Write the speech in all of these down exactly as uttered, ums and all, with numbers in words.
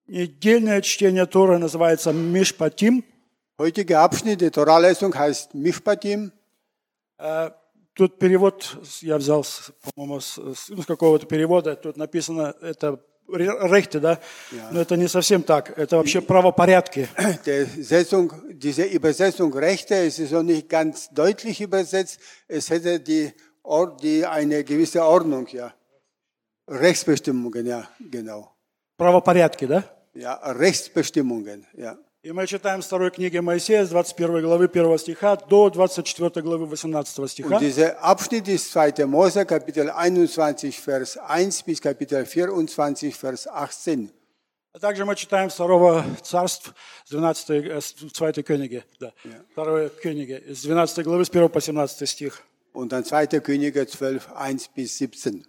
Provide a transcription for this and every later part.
Недельное чтение Торы называется Мишпатим. Heutige Abschnitt der Torah-Lesung heißt Mishpatim. Тут перевод, я взял, по-моему, с, с какого-то перевода, тут написано, это Rechte, да? Ja. Но это не совсем так, это вообще правопорядки. Übersetzung, diese Übersetzung Rechte, es ist so nicht ganz deutlich übersetzt, es hätte die, die eine gewisse Ordnung, ja. Rechtsbestimmungen, ja, genau. Правопорядки, да? Ja, Rechtsbestimmungen, ja. И мы читаем с второй книги Моисея, с двадцать первой главы первого стиха до двадцать четвёртой главы восемнадцатого стиха. Und dieser Abschnitt ist zweiter Mose, Kapitel einundzwanzig, Vers eins bis Kapitel vierundzwanzig, Vers achtzehn. А также мы читаем второго царств, с двенадцатой, второй Кönige, да, yeah. второй Könige, с двенадцатой главы с первого по семнадцатый стих. Und dann zweiter Könige zwölf, eins bis siebzehn.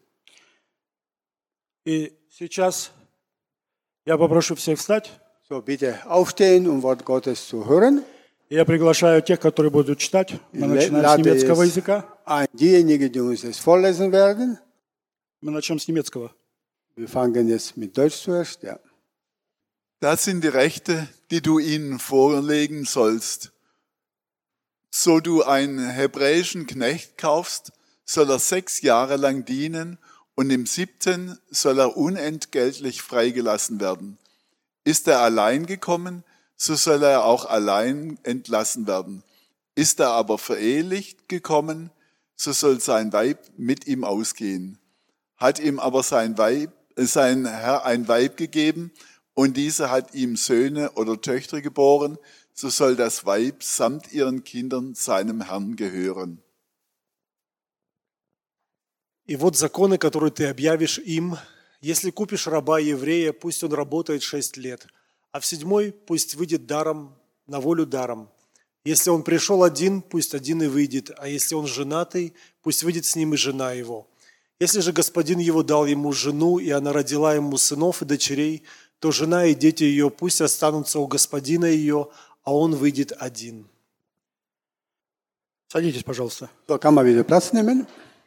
И сейчас я попрошу всех встать. So, bitte aufstehen, um Wort Gottes zu hören. Я приглашаю тех, которые будут читать. Мы начинаем с немецкого языка. Diejenigen, die uns das vorlesen werden. Мы начнем с немецкого. Wir fangen jetzt mit Deutsch zuerst, ja. Das sind die Rechte, die du ihnen vorlegen sollst. So du einen hebräischen Knecht kaufst, soll er sechs Jahre lang dienen und im siebten soll er unentgeltlich freigelassen werden. Ist er allein gekommen, so soll er auch allein entlassen werden. Ist er aber verehelicht gekommen, so soll sein Weib mit ihm ausgehen. Hat ihm aber sein Weib, sein Herr ein Weib gegeben und dieser hat ihm Söhne oder Töchter geboren, so soll das Weib samt ihren Kindern seinem Herrn gehören. И вот законы, которые ты объявишь им. Если купишь раба еврея, пусть он работает шесть лет, а в седьмой пусть выйдет даром, на волю даром. Если он пришел один, пусть один и выйдет, а если он женатый, пусть выйдет с ним и жена его. Если же господин его дал ему жену, и она родила ему сынов и дочерей, то жена и дети ее пусть останутся у господина ее, а он выйдет один. Садитесь, пожалуйста. So, kann man wieder Platz nehmen.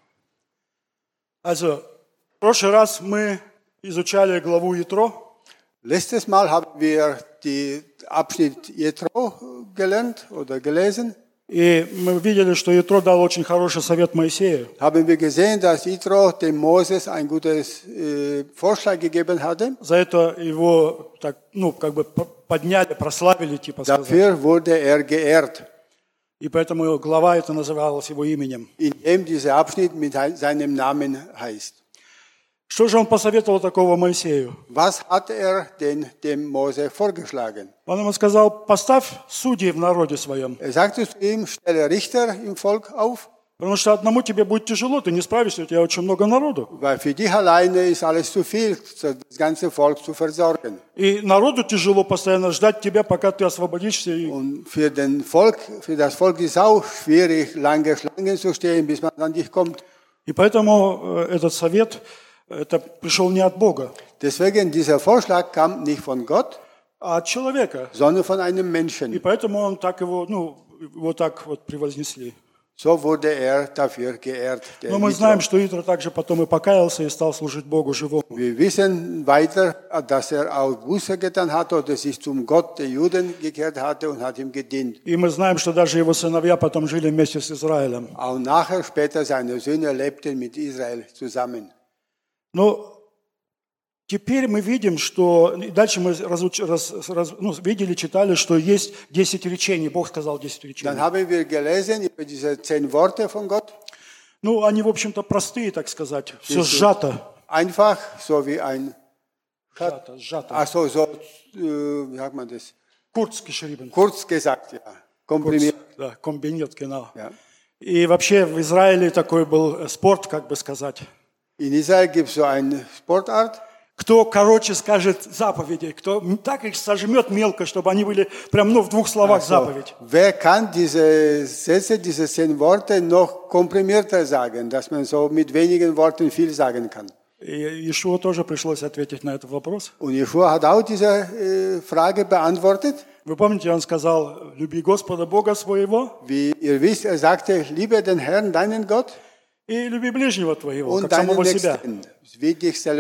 Also, в прошлый раз мы изучали главу Итро. Letztes Mal haben wir die Abschnitt Jethro gelernt oder gelesen. И мы видели, что Итро дал очень хороший совет Моисею. Haben wir gesehen, dass Jethro dem Moses ein gutes äh, Vorschlag gegeben hatte. За это его так, ну, как бы подняли, прославили, типа сказать. Dafür wurde er geehrt. И поэтому глава эта называлась его именем. In dem dieser Abschnitt mit seinem Namen heißt. Что же он посоветовал такого Моисею? Was hat er denn dem Mose vorgeschlagen? Он ему сказал: поставь судей в народе своем. Er sagte zu ihm, stelle Richter im Volk auf. Потому что одному тебе будет тяжело, ты не справишься, у тебя очень много народу. Weil für dich alleine ist alles zu viel, das ganze Volk zu versorgen. И народу тяжело постоянно ждать тебя, пока ты освободишься. Und für den Volk, für das Volk ist auch schwierig, lange Schlangen zu stehen, bis man an dich kommt. И поэтому этот совет, это пришел не от Бога. Deswegen dieser Vorschlag kam nicht von Gott, а от человека, sondern von einem Menschen. И поэтому он так его, ну, его так вот превознесли. So wurde er dafür geehrt. Но мы знаем, что Итро также потом и покаялся и стал служить Богу живому. Wir wissen weiter, dass er auch Buße getan hatte oder sich zum Gott der Juden gekehrt hatte und hat ihm gedient. И мы знаем, что даже его сыновья потом жили вместе с Израилем. Auch nachher, später, seine Söhne lebten mit Israel zusammen. Но теперь мы видим, что дальше мы разуч, раз, раз, ну, видели, читали, что есть десять речений. Бог сказал десять речений. Dann haben wir gelesen über diese zehn Worte von Gott. Ну, они, в общем-то, простые, так сказать. Все сжато. Einfach, so wie ein... Сжато, сжато. Ach so, so, wie sagt man das? Kurz geschrieben. Kurz gesagt, ja. Komprimiert. Да, комбинированный, genau. Ja. И вообще в Израиле такой был спорт, как бы сказать. In Israel gibt es so eine Sportart. Кто короче скажет заповеди, кто так их сожмет мелко, чтобы они были прям ну, в двух словах Also, заповедь. Wer kann diese Sätze, diese zehn Worte noch komprimierter sagen, dass man so mit wenigen Worten viel sagen kann? И Иешуа тоже пришлось ответить на этот вопрос. Und Jeschua hat auch diese äh, Frage beantwortet. Вы помните, он сказал: люби Господа Бога своего. Wie ihr wisst, er sagte, liebe den Herrn, deinen Gott, И люби ближнего твоего, und как deinen самого себя. Nächsten, wie dich selber.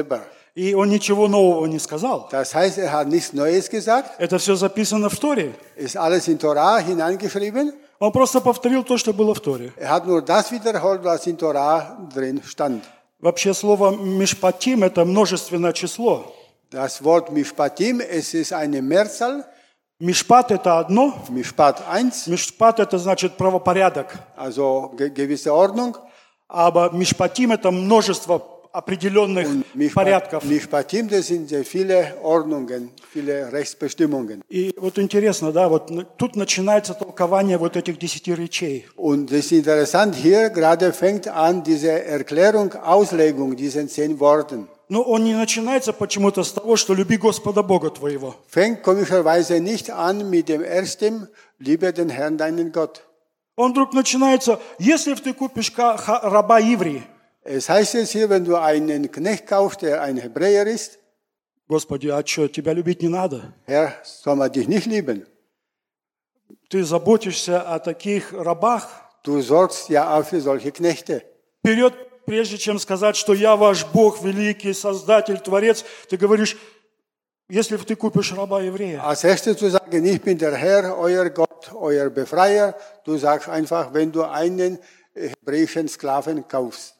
И он ничего нового не сказал. Das heißt, er hat nichts Neues gesagt. Это все записано в Торе. Ist alles in Torah hineingeschrieben. Он просто повторил то, что было в Торе. Er hat nur das wiederholt, was in Torah drin stand. Вообще слово «мишпатим» — это множественное число. Das Wort Mishpatim, es ist eine Mehrzahl. Мишпат — это одно. Mishpat eins, Мишпат — это значит правопорядок. also ge gewisse Ordnung. А мишпатим — это множество определенных порядков. Mishpatim, das sind sehr viele Ordnungen, viele Rechtsbestimmungen. И вот интересно, да, вот тут начинается толкование вот этих десяти речей. Und das ist interessant, hier gerade fängt an diese Erklärung, Auslegung diesen zehn Worten. Но он не начинается почему-то с того, что люби Господа Бога твоего. Fängt komischerweise nicht an mit dem ersten, liebe den Herrn, deinen Gott. Он вдруг начинается, если ты купишь раба еврея. Es heißt jetzt hier, wenn du einen Knecht kaufst, der ein Hebräer ist, Господи, а что, тебя любить не надо? Herr, soll man dich nicht lieben? Ты заботишься о таких рабах? Du sorgst ja auch für solche Knechte. Вперед, прежде чем сказать, что я ваш Бог, великий Создатель, Творец, ты говоришь, если ты купишь раба еврея. Als erstes zu sagen, ich bin der Herr, euer Gott, euer Befreier. Du sagst einfach, wenn du einen hebräischen Sklaven kaufst.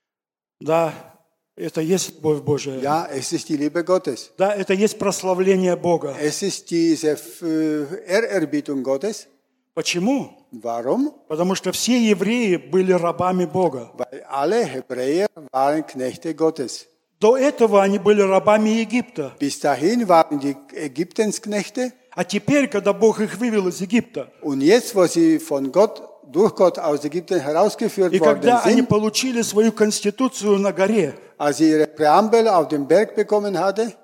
Да, это есть любовь Божия. Ja, es ist die Liebe Gottes. Да, это есть прославление Бога. Es ist diese Ehrerbietung Gottes. Почему? Warum? Потому что все евреи были рабами Бога. Weil alle Hebräer waren Knechte Gottes. До этого они были рабами Египта. Bis dahin waren die Ägyptensknechte. А теперь, когда Бог их вывел из Египта, Und jetzt, wo sie von Gott, durch Gott aus Ägypten herausgeführt и worden когда они sind, получили свою конституцию на горе, als sie ihre Präambel auf dem Berg bekommen hatte,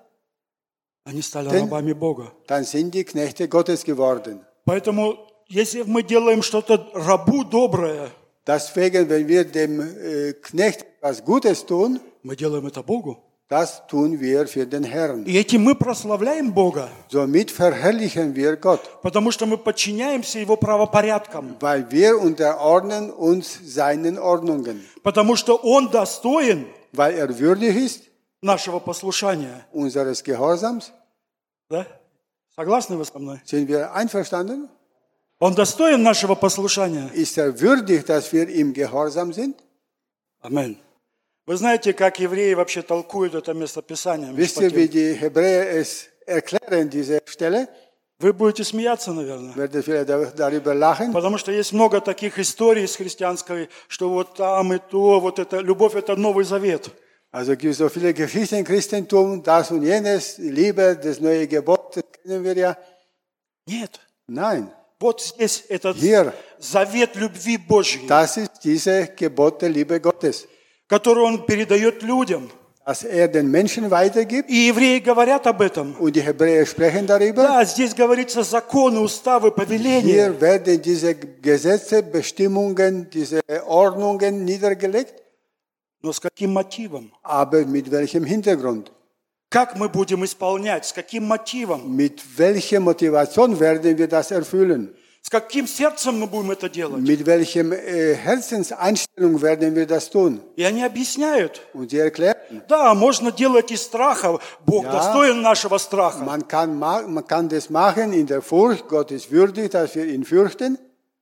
они стали Denn- рабами Бога. dann sind die Knechte Gottes geworden. Поэтому, если мы делаем что-то рабу доброе, Deswegen, wenn wir dem äh, Knecht etwas Gutes tun, мы делаем это Богу. das tun wir für den Herrn. И этим мы прославляем Бога, Somit verherrlichen wir Gott, потому что мы подчиняемся Его правопорядкам, weil wir unterordnen uns seinen Ordnungen, потому что Он достоин weil er würdig ist нашего послушания. unseres Gehorsams. Да? Согласны вы со мной? Sind wir einverstanden? Он достоин нашего послушания. Ist er würdig, dass wir ihm gehorsam sind? Аминь. Вы знаете, как евреи вообще толкуют это местописание? Wisst ihr, wie Мишпатим? die Hebräer es erklären, diese Stelle? Вы будете смеяться, наверное. Werdet ihr da- darüber lachen? Потому что есть много таких историй из христианской, что вот там и то, вот это, любовь – это Новый Завет. Also es gibt so viele Geschichten im Christentum, das und jenes, die Liebe, das neue Gebot, das kennen wir ja. Нет. Nein, Вот здесь этот Hier. завет любви Божьей, das ist diese Gebot der Liebe Gottes, который Он передает людям. dass er den Menschen weitergibt И евреи говорят об этом. und die Hebräer sprechen darüber. Да, здесь говорится законы, уставы, повеления. Hier werden diese Gesetze, Bestimmungen, diese Ordnungen niedergelegt, Но с каким мотивом? aber mit welchem Hintergrund? Как мы будем исполнять? С каким мотивом? Mit welcher Motivation werden wir das erfüllen? С каким сердцем мы будем это делать? Mit welchem äh, Herzenseinstellung werden wir das tun? И они объясняют. Und sie erklären, Да, можно делать из страха. Бог Ja. достоин нашего страха. man kann, ma- man kann das machen in der Furcht, Gott ist würdig, dass wir ihn fürchten,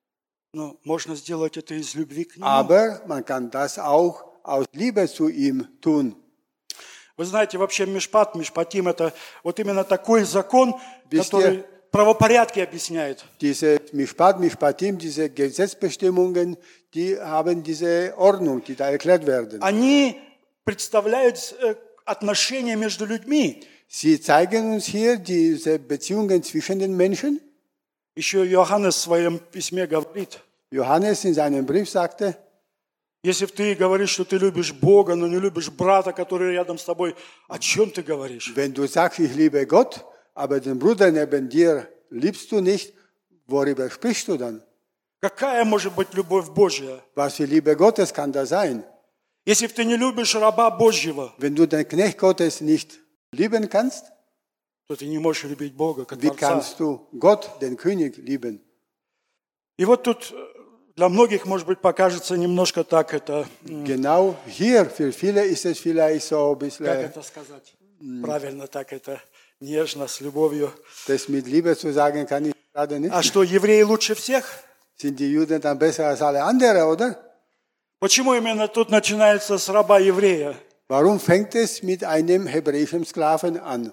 Но можно сделать это из любви к Нему. aber man kann das auch aus Liebe zu ihm tun. Вы знаете, вообще Мишпат, Мишпатим – это вот именно такой закон, Wisst который ihr- правопорядки объясняет. Diese Mishpat, Mishpatim, diese Gesetzbestimmungen, die haben diese Ordnung, die da erklärt werden. Они представляют э, отношения между людьми. Sie zeigen uns hier diese Beziehungen zwischen den Menschen. Еще Иоаннес в своем письме говорит, Johannes in seinem Brief sagte, если ты говоришь, что ты любишь Бога, но не любишь брата, который рядом с тобой, о чем ты говоришь? wenn du sagst, ich liebe Gott, aber den Bruder neben dir liebst du nicht, worüber sprichst du dann? Какая может быть любовь Божья? Was für Liebe Gottes kann da sein? Если ты не любишь раба Божьего, Wenn du den Knecht Gottes nicht lieben kannst, то ты не можешь любить Бога как wie Творца. kannst du Gott, den König, lieben? И вот тут Для многих, может быть, покажется немножко так это, м, Genau hier, für viele ist es vielleicht so ein как bisschen, это сказать, правильно так это, нежно, с любовью. das mit Liebe zu sagen, kann ich gerade nicht. А что, евреи лучше всех? Sind die Juden dann besser als alle anderen, oder? Почему именно тут начинается с раба еврея? Warum fängt es mit einem hebräischen Sklaven an?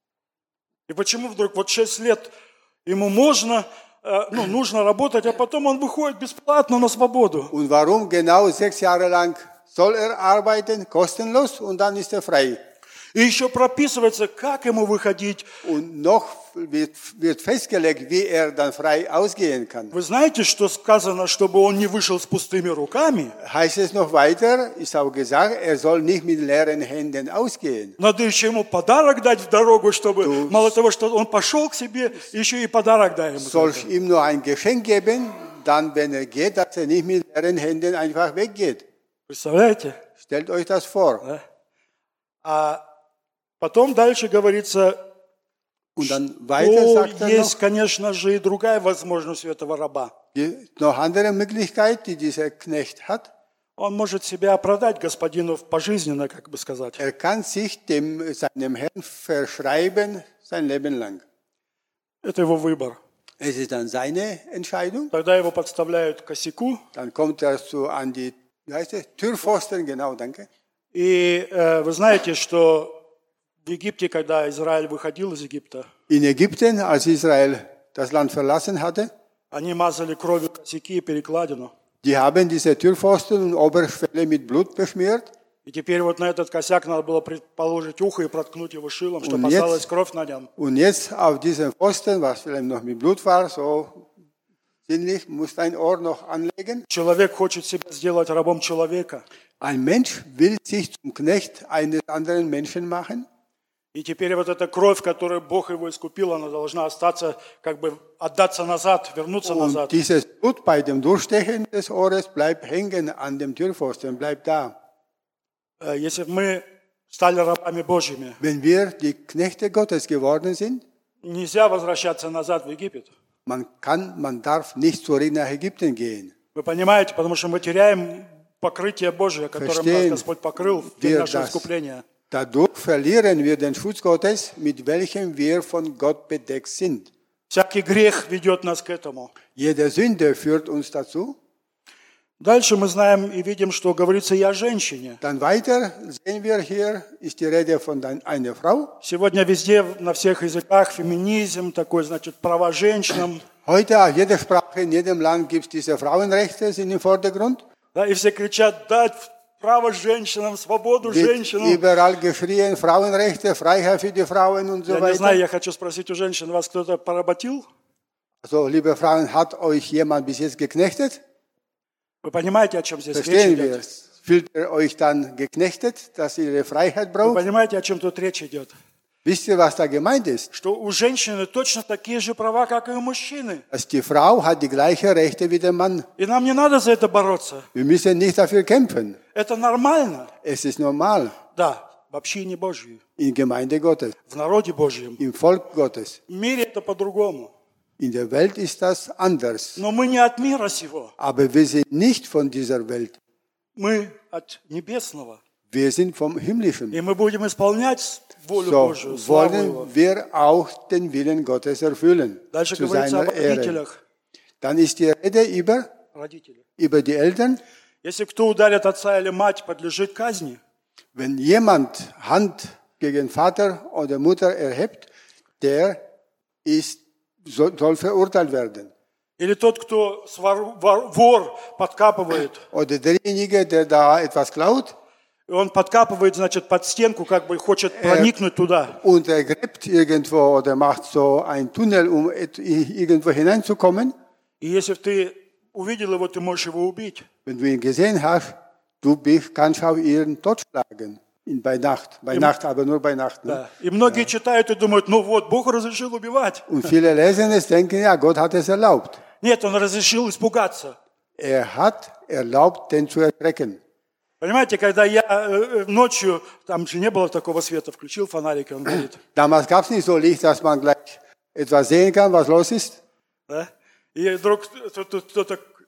И почему вдруг вот шесть лет ему можно, э, ну, нужно работать, а потом он выходит бесплатно на свободу? Und warum genau sechs Jahre lang soll er arbeiten, kostenlos, und dann ist er frei? И еще прописывается, как ему выходить. Und noch wird, wird festgelegt, wie er dann frei ausgehen kann. Вы знаете, что сказано, чтобы он не вышел с пустыми руками? Heißt es noch weiter, ist auch gesagt, er soll nicht mit leeren Händen ausgehen. Надо еще ему подарок дать в дорогу, чтобы мало того, что он пошел к себе, еще и подарок дай ему. Soll ich ihm nur ein Geschenk geben, dann, wenn er geht, dass er nicht mit leeren Händen einfach weggeht. Представляете? Stellt euch das vor. Да? А потом дальше говорится, Und dann weiter что sagt er есть, noch, конечно же, и другая возможность у этого раба. die, noch andere Möglichkeit, die dieser Knecht hat. Он может себя продать господину пожизненно, как бы сказать. Er kann sich dem, seinem Herrn verschreiben sein Leben lang. Это его выбор. Es ist dann seine Entscheidung. Тогда его подставляют к косяку. Dann kommt er so an die, wie heißt es, Türpfosten, genau, danke. И э, вы знаете, что в Египте, когда Израиль выходил из Египта, In Ägypten, als Israel das Land verlassen hatte, они мазали кровью косяки и перекладину. die haben diese Türpfosten und Oberschwelle mit Blut beschmiert. И теперь вот на этот косяк надо было положить ухо и проткнуть его шилом, чтобы Und осталась jetzt, кровь на нем. und jetzt auf diesen Pfosten, was vielleicht noch mit Blut war, so sinnlich, muss ein Ohr noch anlegen. Человек хочет себя сделать рабом человека. Ein Mensch will sich zum Knecht eines anderen Menschen machen. И теперь вот эта кровь, которую Бог его искупил, она должна остаться, как бы отдаться назад, вернуться Und назад. dieses Blut bei dem Durchstechen des Ohres bleibt hängen an dem Türpfosten, bleibt da. Э, Если бы мы стали рабами Божьими, Wenn wir die Knechte Gottes geworden sind, нельзя возвращаться назад в Египет. man kann, man darf nicht zurück nach Ägypten gehen. Вы понимаете, потому что мы теряем покрытие Божие, которым нас Verstehen Господь покрыл в день wir нашего das. искупления. Dadurch verlieren wir den Schutz Gottes, mit welchem wir von Gott bedeckt sind. Всякий грех ведет нас к этому. Jede Sünde führt uns dazu. Дальше мы знаем и видим, что говорится и о женщине. Dann weiter sehen wir hier, ist die Rede von einer Frau. Сегодня везде, на всех языках, феминизм, такой, значит, права женщинам. Heute auf jeder Sprache, in jedem Land gibt es diese Frauenrechte, sind im Vordergrund. Да, и все кричат, дать право женщинам, свободу Wird женщинам. überall geschrien, Frauenrechte, Freiheit für die Frauen und so Я не знаю, weiter. я хочу спросить у женщин, вас кто-то поработил? Also, liebe Frauen, hat euch jemand bis jetzt geknechtet? Вы понимаете, о чем здесь речь Verstehen wir идет? es? Fühlt ihr euch dann geknechtet, dass ihr ihre Freiheit Вы braucht? понимаете, о чем тут речь идет? Wisst ihr, was da gemeint ist? Что у женщины точно такие же права, как и у мужчины. Dass die Frau hat die gleichen Rechte wie der Mann. И нам не надо за это бороться. Wir müssen nicht dafür kämpfen. Это нормально. Es ist normal Да, в общине Божьей, in Gemeinde Gottes, в народе Божьем. im Volk Gottes. В мире это по-другому. In der Welt ist das anders. Но мы не от мира сего. Aber wir sind nicht von dieser Welt. Мы от небесного. Wir sind vom Himmlischen. И мы будем исполнять волю So Божию, славу Его. wollen wir auch den Willen Gottes erfüllen. Дальше Zu говорится об seiner Ehre. родителях. Dann ist die Rede über, Родители. über die Eltern. Если кто ударит отца или мать, подлежит казни. Wenn jemand Hand gegen Vater oder Mutter erhebt, der ist, soll, soll verurteilt werden. Или тот, кто свор, вор, вор подкапывает. Oder derjenige, der da etwas klaut И он подкапывает, значит, под стенку, как бы хочет проникнуть туда. und er gräbt irgendwo oder macht so einen Tunnel, um et- irgendwo hineinzukommen. И если ты увидел его, ты можешь его убить. Wenn du ihn gesehen hast, du bist, kannst auch ihn totschlagen. In, bei Nacht. Bei Nacht, aber nur bei Nacht. Ne? Да. И многие читают и думают, ну вот, Бог разрешил убивать. Und viele lesen es, denken, ja, Gott hat es erlaubt. Нет, Он разрешил испугаться. Er hat erlaubt, den zu erschrecken. Понимаете, когда я э, ночью, там же не было такого света, включил фонарик, и он горит. Damals gab es nicht so Licht, dass man gleich etwas sehen kann, was los ist. Да? И вдруг кто-то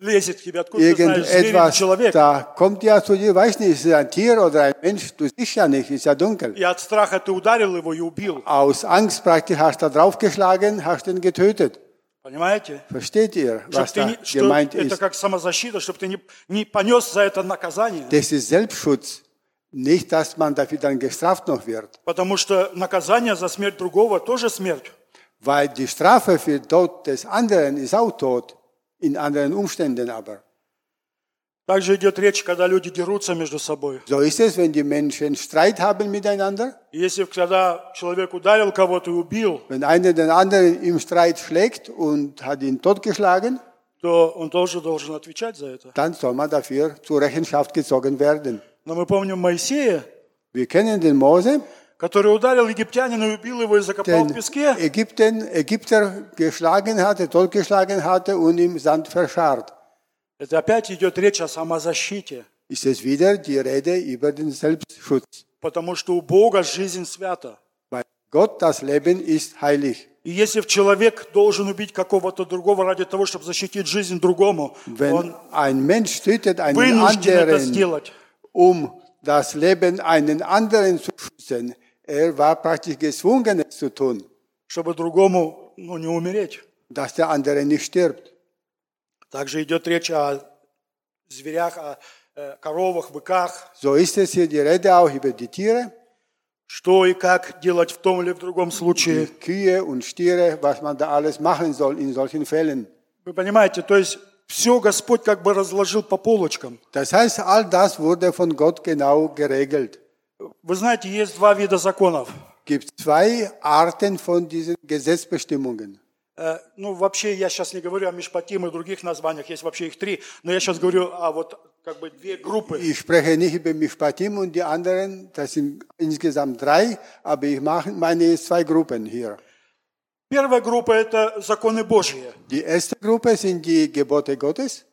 лезет к тебе, откуда ты знаешь, зверь или irgendetwas, человек. da kommt ja zu dir, weiß nicht, ist es ein Tier oder ein Mensch, du siehst ja nicht, ist ja dunkel. И от страха ты ударил его и убил. Aus Angst praktisch hast du draufgeschlagen, hast ihn getötet. Понимаете? Versteht ihr, Чтоб was ты da не- что gemeint это ist? как самозащита, чтобы ты не, не понес за это наказание. Das ist Selbstschutz. Nicht, dass man dafür dann gestraft noch wird. Потому что наказание за смерть другого тоже смерть. Weil die Strafe für Tod des anderen ist auch Tod, in anderen Umständen aber. Также идет речь, когда люди дерутся между собой. So ist es, wenn die Menschen Streit haben miteinander. И если когда человек ударил кого-то и убил, Wenn einer den anderen im Streit schlägt und hat ihn totgeschlagen, то он тоже должен отвечать за это. dann soll man dafür zur Rechenschaft gezogen werden. Но мы помним Моисея, Wir kennen den Mose, который ударил египтянина и убил его и закопал в den песке. Ägypten, Ägypter geschlagen hatte, totgeschlagen hatte und im Sand verscharrt. Это опять идет речь о самозащите. Ist es wieder die Rede über den Selbstschutz. Потому что у Бога жизнь свята. Weil Gott, das Leben ist heilig. И если человек должен убить какого-то другого ради того, чтобы защитить жизнь другому, Wenn он ein Mensch tötet einen вынужден это anderen, сделать. um das Leben einen anderen zu schützen, er war praktisch gezwungen, es zu tun, Чтобы другому ну, не умереть. dass der andere nicht stirbt. Также идет речь о зверях, о э, коровах, быках. So ist es hier die Rede auch über die Tiere, Что и как делать в том или в другом die случае. Kühe und Stiere, was man da alles machen soll in solchen Fällen. Вы понимаете, то есть все Господь как бы разложил по полочкам. Das heißt, all das wurde von Gott genau geregelt. Вы знаете, есть два вида законов. Es gibt zwei Arten von diesen Gesetzbestimmungen. Э, Ну, вообще, я сейчас не говорю о Мишпатим и других названиях, есть вообще их три, но я сейчас говорю о вот как бы две группы. Ich spreche nicht über Mishpatim und die anderen, das sind insgesamt drei, aber ich mache, meine jetzt zwei Gruppen hier. Первая группа – это законы Божьи, Die erste Gruppe sind die Gebote Gottes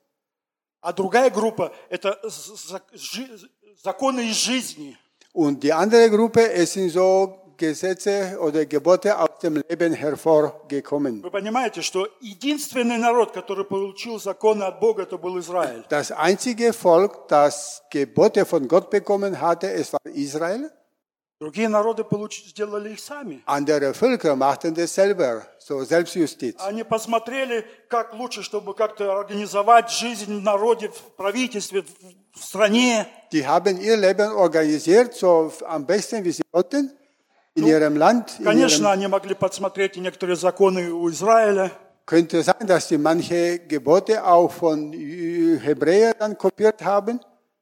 а другая группа – это за- жи- законы из жизни. und die andere Gruppe, es sind so Gesetze oder Gebote aus dem Leben hervorgekommen. Вы понимаете, что единственный народ, который получил законы от Бога, это был Израиль. Das einzige Volk, das Gebote von Gott bekommen hatte, es war Israel. Другие народы получ- сделали их сами. Andere Völker machten das selber, so Selbstjustiz. Они посмотрели, как лучше, чтобы как-то организовать жизнь в народе, в правительстве, в в стране. Die haben ihr Leben organisiert, so am besten wie sie konnten, in ihrem Land. In Конечно, ihrem, они могли подсмотреть и некоторые законы у Израиля. könnte sein, dass sie manche Gebote auch von Hebräern dann kopiert haben,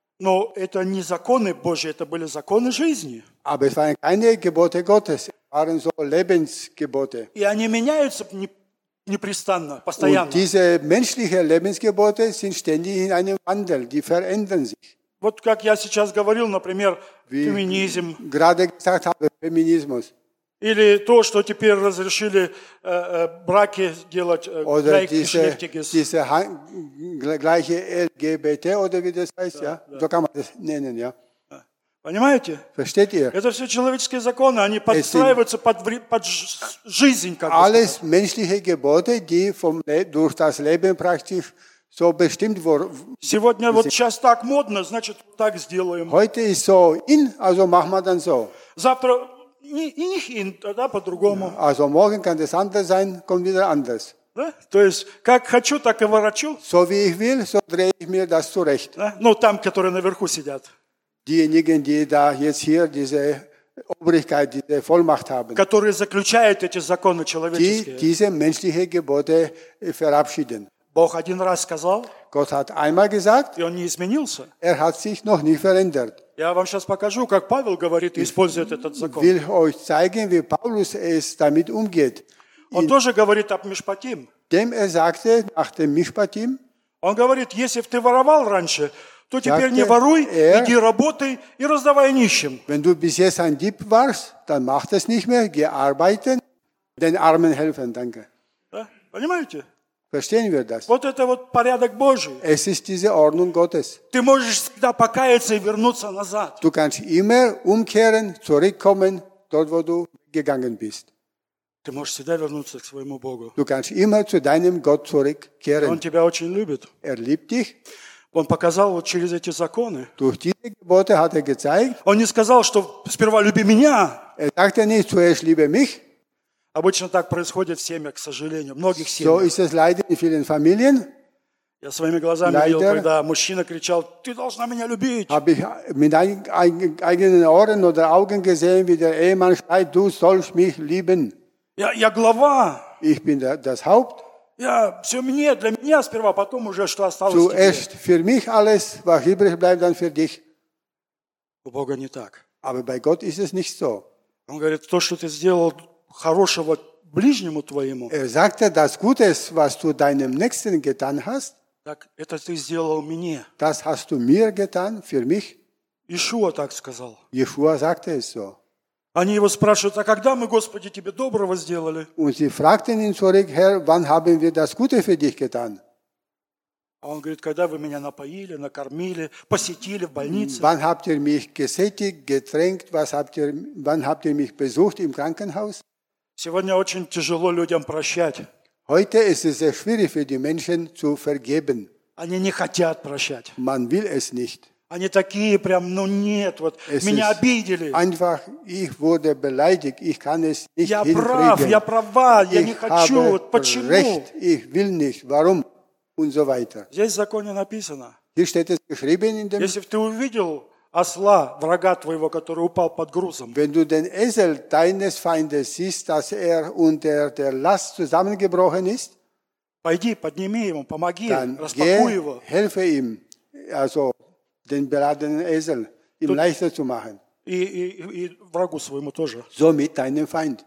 Но это не законы Божьи, это были законы жизни. aber es waren keine Gebote Gottes, es waren so Lebensgebote. И они меняются не- непрестанно, постоянно. Und diese menschlichen Lebensgebote sind ständig in einem Wandel, die verändern sich. Вот как я сейчас говорил, например, Wie феминизм. ich gerade gesagt habe, Feminismus. Или то, что теперь разрешили э, э, браки делать э, Oder diese, gleichgeschlechtliches. diese Han- gleiche L G B T oder wie das heißt, ja? So kann man das nennen, ja. Понимаете? Versteht ihr? Это все человеческие законы, они подстраиваются под, вре- под ж- жизнь. Как бы. Alles menschliche Gebote, die vom, Le- durch das Leben praktisch so bestimmt wurden. Сегодня вот сейчас так модно, значит, так сделаем. Heute ist so in, also machen wir dann so. Завтра не, и не хин, тогда по-другому. Also morgen kann das anders sein, kommt wieder anders. Да? То есть, как хочу, так и ворочу. So wie ich will, so drehe ich mir das zurecht. Да? Ну, там, которые наверху сидят. Diejenigen, die da jetzt hier diese Obrigkeit, diese Vollmacht haben, Которые заключают эти законы die человеческие. diese menschliche Gebote äh, verabschieden. Bог один раз сказал, Gott hat einmal gesagt, и он не изменился. er hat sich noch nie verändert. Я вам сейчас покажу, как Павел говорит и использует этот Ich закон. will euch zeigen, wie Paulus es damit umgeht. Он тоже говорит об Мишпатим. Dem er sagte, nach dem Mishpatim, Он говорит, если ты воровал раньше, то теперь Sagte не воруй, er, иди работай и раздавай нищим. wenn du bis jetzt ein Dieb warst, dann mach das nicht mehr, geh arbeiten, den Armen helfen, danke. Да? Понимаете? Verstehen wir das? Вот это вот порядок Божий. Es ist diese Ordnung Gottes. Ты можешь всегда покаяться и вернуться назад. Du kannst immer umkehren, zurückkommen, dort wo du gegangen bist. Ты можешь всегда вернуться к своему Богу. Du kannst immer zu deinem Gott Он zurückkehren. тебя очень любит. Er liebt dich. Он показал вот через эти законы. Durch diese Gebote hat er gezeigt. Он не сказал, что сперва люби меня. Er sagte nicht, zuerst liebe mich. Обычно так происходит в семьях, к сожалению, в многих So семьях. ist es leider in vielen Familien. Я своими глазами Leider. видел, когда мужчина кричал: ты должна меня любить. Habe ich mit eig- eig- eigenen Ohren oder Augen gesehen, wie der Ehemann schreit, du sollst mich lieben. Я, я глава. Ich bin der, das Haupt. Я все мне, для меня сперва, потом уже что осталось тебе. Zuerst für mich alles, was übrig bleibt, dann für dich. У Бога не так. Aber bei Gott ist es nicht so. Он говорит, то, что ты сделал хорошего ближнему твоему, Er sagte, das Gutes, was du deinem Nächsten getan hast, так это ты сделал мне. das hast du mir getan, für mich. Ишуа так сказал. Jeschua sagte es so. Они его спрашивают: а когда мы, Господи, тебе доброго сделали? Und sie fragten ihn zurück, Herr, wann haben wir das Gute für dich getan? А он говорит: когда вы меня напоили, накормили, посетили в больнице. Wann habt ihr mich gesättigt, getränkt? Was habt ihr, wann habt ihr mich besucht im Krankenhaus? Сегодня очень тяжело людям прощать. Heute ist es sehr schwierig für die Menschen zu vergeben. Они не хотят прощать. Man will es nicht. Они такие прям, ну нет, вот Es меня ist обидели. einfach, ich wurde beleidigt, ich kann es nicht Я прав, я hinkriegen. права, я не Ich хочу. habe Вот почему? Recht, ich will nicht, warum? Und so weiter. Здесь в законе написано: Hier steht es geschrieben in dem, если ты увидел осла, врага твоего, который упал под грузом, wenn du den Esel deines Feindes siehst, dass er unter der Last zusammengebrochen ist, пойди, подними его, помоги, dann распакуй geh, его. helfe ihm, also den beladenen Esel, ihm leichter zu machen. И, и, и врагу своему тоже. So mit deinem Feind.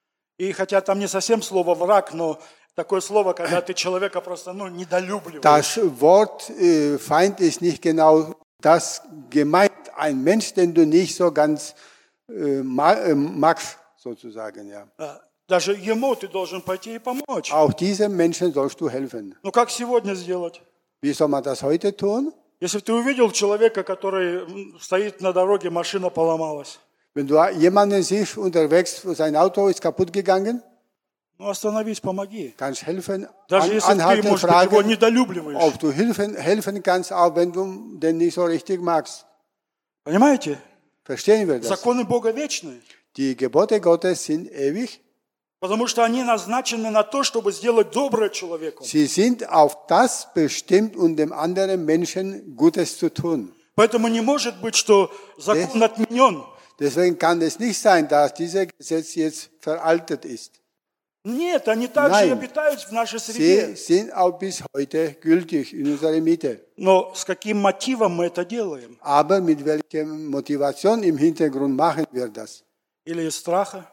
И хотя там не совсем слово враг, но такое слово, когда ты человека просто, ну, недолюбливаешь. Das Wort äh, Feind ist nicht genau das gemeint. Ein Mensch, den du nicht so ganz äh, ma- äh, magst, sozusagen. Ja. А, Даже ему ты должен пойти и помочь. Auch diesem Menschen sollst du helfen. Ну как сегодня сделать? Wie soll man das heute tun? Если ты увидел человека, который м, стоит на дороге, машина поломалась, Wenn du jemanden siehst unterwegs, sein Auto ist kaputt gegangen, ну остановись, помоги. kannst helfen, Даже an, если ты, anhalten, может быть, его fragen, недолюбливаешь. ob du helfen, helfen kannst, auch wenn du den nicht so richtig magst. Понимаете? Verstehen wir das? Законы Бога вечны. Die Gebote Gottes sind ewig. Потому что они назначены на то, чтобы сделать доброе человеку. Sie sind auf das bestimmt, um dem anderen Menschen Gutes zu tun. Поэтому не может быть, что закон отменен. Deswegen kann es nicht sein, dass dieses Gesetz jetzt veraltet ist. Нет, они также Nein. обитают в нашей Sie среде. sind auch bis heute gültig in unserer Mitte. Но с каким мотивом мы это делаем? Aber mit welcher Motivation im Hintergrund machen wir das? Или из страха?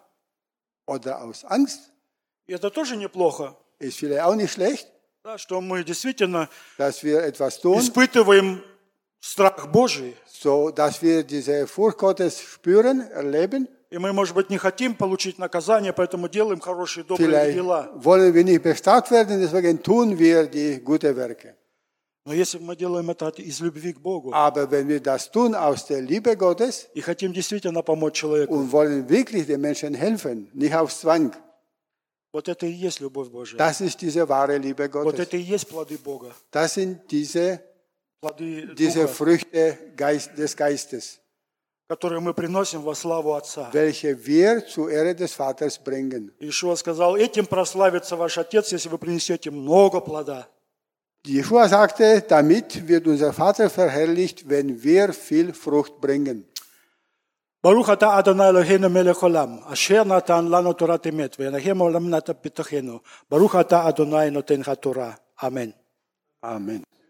Oder aus Angst? И это тоже неплохо, Ist vielleicht auch nicht schlecht, да, что мы действительно dass wir etwas tun, испытываем страх Божий. so dass wir diese Furcht Gottes spüren, erleben. И мы, может быть, не хотим получить наказание, поэтому делаем хорошие, добрые Vielleicht дела. wollen wir nicht bestraft werden, deswegen tun wir die guten Werke. Но если мы делаем это от- из любви к Богу Aber wenn wir das tun aus der Liebe Gottes и хотим действительно помочь человеку, und wollen wirklich den Menschen helfen, nicht aus Zwang, вот это и есть любовь Божия. das ist diese wahre Liebe Вот Gottes. это и есть плоды Бога, Das sind diese, плоды diese Духа, Früchte Geist, des Geistes, которые мы приносим во славу Отца. welche wir zur Ehre des Vaters bringen. Иешуа сказал: этим прославится ваш Отец, если вы принесете много плода. Jeschua sagte, damit wird unser Vater verherrlicht, wenn wir viel Frucht bringen. ברוך אתה אדוני אלוהינו מלך עולם, אשר נתן לנו תורת אמת, וינהג עולם נתן בתוכנו. ברוך אתה אדוני נותן התורה. אמן. Amen.